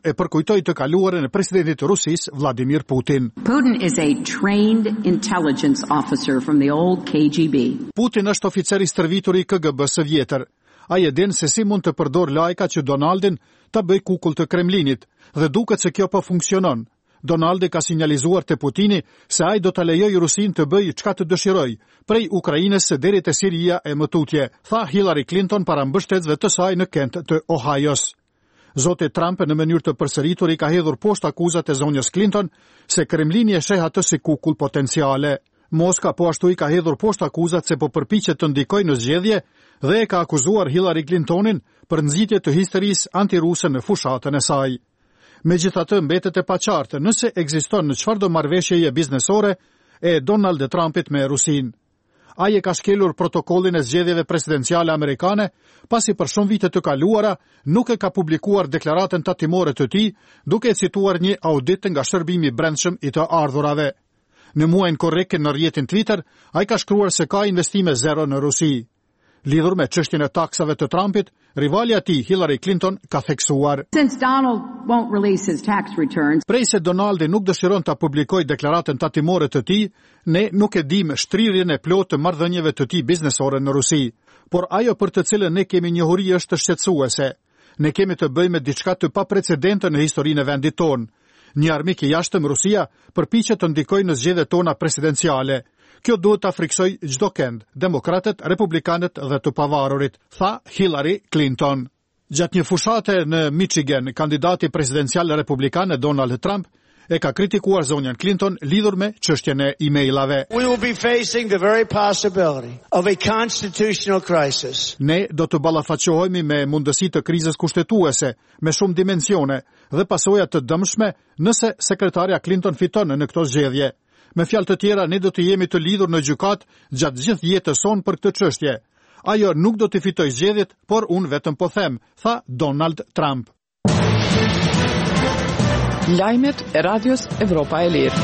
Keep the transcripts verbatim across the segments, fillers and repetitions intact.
e përkujtoi të kaluarën e presidentit të Rusisë Vladimir Putin. Putin is a trained intelligence officer from the old K G B. Putin është oficer i stërvitur i K G B së vjetër. Ai e din se si mund të përdor lajka që Donaldin ta bëj kukull të Kremlinit dhe duket se kjo po funksionon. Donaldi ka sinjalizuar te Putini se ai do ta lejojë Rusinë të bëjë çka të dëshirojë, prej Ukrainës deri te Siria e më tutje, tha Hillary Clinton para mbështetësve të saj në Kent të Ohio's. Zoti Trump në mënyrë të përsëritur i ka hedhur poshtë akuzat e zonjës Clinton se Kremlini e sheh atë si kukull potenciale. Moska po ashtu i ka hedhur poshtë akuzat se po përpiqet të ndikojë në zgjedhje dhe e ka akuzuar Hillary Clintonin për nxitje të histerisë antiruse në fushatën e saj. Megjithatë mbetet e paqartë nëse ekziston në çfarëdo marrëveshjeje biznesore e Donald Trumpit me Rusinë. Ai e ka shkelur protokollin e zgjedhjeve presidenciale amerikane, pasi për shumë vite të kaluara nuk e ka publikuar deklaratën tatimore të tij, duke cituar një audit nga shërbimi brendshëm i të ardhurave. Në muajin korrekt në rrjetin Twitter, ai ka shkruar se ka investime zero në Rusi. Lidhur me çështjen e taksave të Trumpit, rivalja e tij Hillary Clinton ka theksuar: Since Donald won't release his tax returns, prej se Donaldi nuk dëshiron ta publikojë deklaratën tatimore të tij, ne nuk e dimë shtrirjen e plotë të marrëdhënieve të tij biznesore në Rusi, por ajo për të cilën ne kemi njohuri është shqetësuese. Ne kemi të bëjmë me diçka të paprecedente në historinë e vendit tonë. Një armik i jashtëm, Rusia, përpiqet të ndikojë në zgjedhjet tona presidenciale. Kjo duhet ta friksoj çdo kënd, demokratët, republikanët dhe të pavarurit, tha Hillary Clinton. Gjatë një fushate në Michigan, kandidati presidencial republikan Donald Trump e ka kritikuar zonjën Clinton lidhur me çështjen e emailave. We will be facing the very possibility of a constitutional crisis. Ne do të ballafaqohemi me mundësi të krizës kushtetuese me shumë dimensione dhe pasoja të dëmshme nëse sekretarja Clinton fiton në këto zgjedhje. Me fjalë të tjera, ne do të jemi të lidhur në gjykat gjatë gjithë jetës sonë për këtë çështje. Ajo nuk do të fitojë zgjedhjet, por unë vetëm po them, tha Donald Trump. Lajmet e Radios Evropa e Lirë.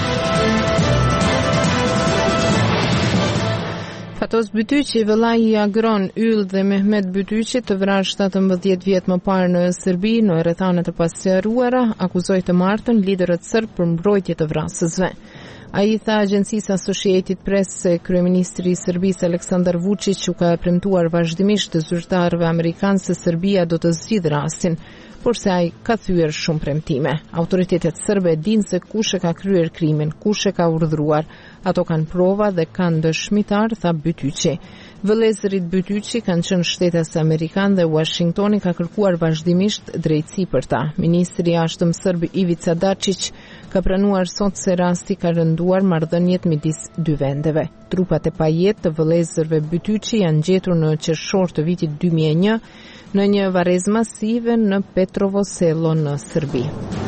Fatos Bytyqi, vëllai i Agron Yll dhe Mehmet Bytyqi, të vrarë shtatëmbëdhjetë vjet më parë në Serbi në rrethana të pasqyruara, akuzoi të martën liderët serb për mbrojtje të vrasësve. Ai tha agjencisë Associated Press se kryeministri i Serbisë Aleksandar Vučić u ka premtuar vazhdimisht të zyrtarëve amerikanë se Serbia do të zgjidhë rastin, por se ai ka thyer shumë premtime. Autoritetet serbe dinë se kush e ka kryer krimin, kush e ka urdhëruar. Ato kanë prova dhe kanë dëshmitar, tha Bytyqi. Vëllezërit Bytyqi kanë qenë shtetas amerikan dhe Washingtoni ka kërkuar vazhdimisht drejtësi për ta. Ministri i jashtëm serb Ivica Dačić ka pranuar sot se rasti ka rënduar marrëdhëniet midis dy vendeve. Trupat e pajet të vëllezërve Bytyqi janë gjetur në qershor të vitit dy mijë e një në një varrezë masive në Petrovo Selo në Serbi.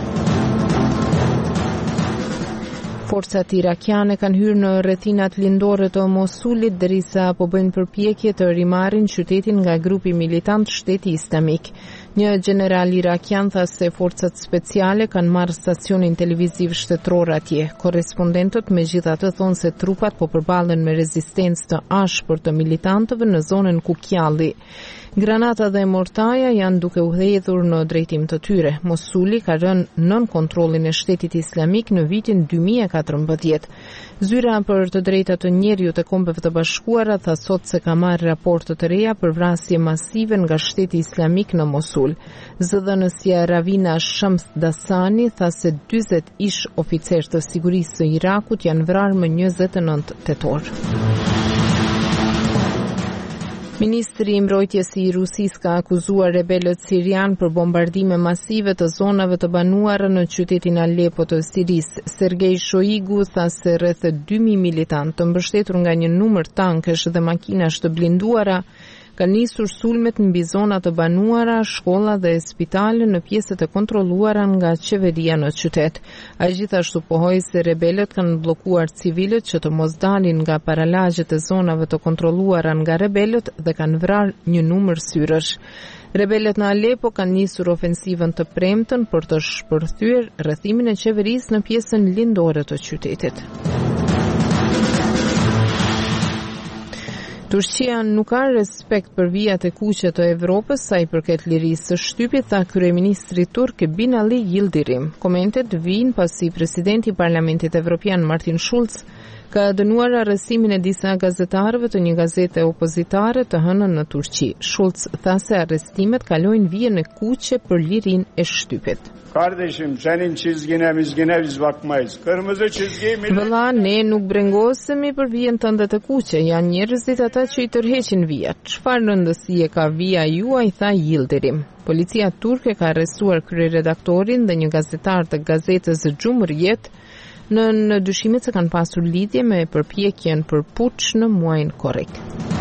Forcat irakiane kanë hyrë në rrethinat lindore të Mosulit derisa po bëjnë përpjekje të rimarrin qytetin nga grupi militant Shteti Islamik. Një general irakian tha se forcat speciale kanë marrë stacionin televiziv shtetëror atje. Korrespondentët megjithatë thonë se trupat po përballen me rezistencë të ashpër të militantëve në zonën Kukyalli. Granata dhe mortaja janë duke u hedhur në drejtim të tyre. Mosuli ka rënë nën kontrollin e Shtetit Islamik në vitin dy mijë e katërmbëdhjetë. Zyra për të drejtat të njerëzit e Kombeve të Bashkuara tha sot se ka marrë raporte të reja për vrasje masive nga Shteti Islamik në Mosul. Zëdhënësja Ravina Shams Dasani tha se dyzet ish oficerë të sigurisë së Irakut janë vrarë më njëzet e nëntë tetor. Ministri i mbrojtjes i Rusisë ka akuzuar rebelët sirian për bombardime masive të zonave të banuara në qytetin Aleppo të Sirisë. Sergej Shoigu tha se rreth dy mijë militantë të mbështetur nga një numër tankesh dhe makinash të blinduara kanë nisur sulmet mbi zona të banuara, shkolla dhe spitale në pjesët e kontrolluara nga qeveria në qytet. Ai gjithashtu pohoi se rebelët kanë bllokuar civilët që të mos dalin nga paralagjet e zonave të kontrolluara nga rebelët dhe kanë vrarë një numër syrësh. Rebelët në Aleppo kanë nisur ofensivën të premtën për të shpërthyer rrethimin e qeverisë në pjesën lindore të qytetit. Turqia nuk ka respekt për vijat e kuqe të Evropës sa i përket lirisë së shtypit, tha kryeministri turk Binali Yildirim. Komentet vijnë pasi presidenti i Parlamentit Evropian Martin Schulz ka dënuar arrestimin e disa gazetarëve të një gazete opozitare të hënën në Turqi. Schulz tha se arrestimet kalojnë vijën e kuqe për lirinë e shtypit. Kardeşim senin çizgine mizgine biz bakmayız. Kırmızı çizgi millet... Vëlla, ne nuk brengosemi për vijën tënde të kuqe, janë njerëzit ata që i tërheqin vijat. Çfarë rëndësie ka vija juaj, tha Yildirim. Policia turke ka arrestuar kryeredaktorin dhe një gazetar të gazetës Cumhuriyet në, në dyshimet se kanë pasur lidhje me përpjekjen për puç në muajin korrik.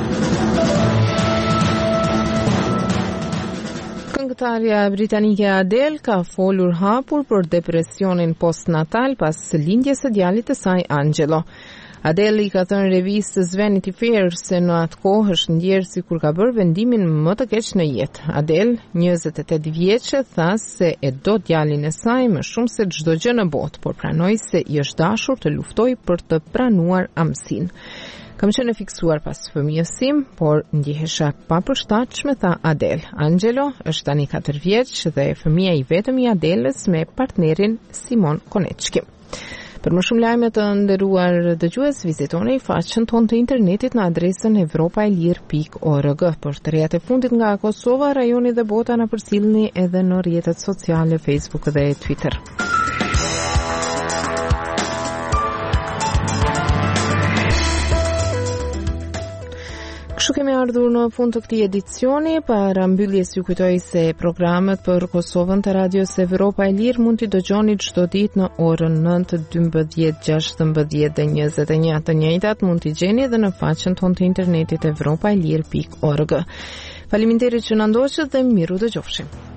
Këngëtarja britanike Adele ka folur hapur për depresionin postnatal pas lindjes së djalit të saj Angelo. Adele i ka thënë revistës Vanity Fair se në atë kohë është ndjerë sikur ka bërë vendimin më të keq në jetë. Adele, njëzet e tetë vjeçe, tha se e do djalin e saj më shumë se çdo gjë në botë, por pranoi se i është dashur të luftojë për të pranuar amësinë. Kam qenë e fiksuar pas fëmijës tim, por ndjehesha pa përshtatshme, tha Adele. Angelo është tani katër vjeç dhe fëmia i vetëm i Adelës me partnerin Simon Konechki. Për më shumë lajme të nderuar dëgjues, vizitoni faqen tonë të internetit në adresën evropaelir pikë org. Për të rejat e fundit nga Kosova, rajoni dhe bota na përcjellni edhe në rrjetet sociale Facebook dhe Twitter. Kështu kemi ardhur në fund të këtij edicioni. Para mbylljes ju kujtoj se programet për Kosovën të Radios Evropa e Lirë mund t'i dëgjoni çdo ditë në orën nëntë, dymbëdhjetë, gjashtëmbëdhjetë dhe njëzet e një. Të njëjtat mund t'i gjeni edhe në faqen tonë të internetit evropaelir pikë org. Faleminderit që na ndoqët dhe miru dëgjofshim.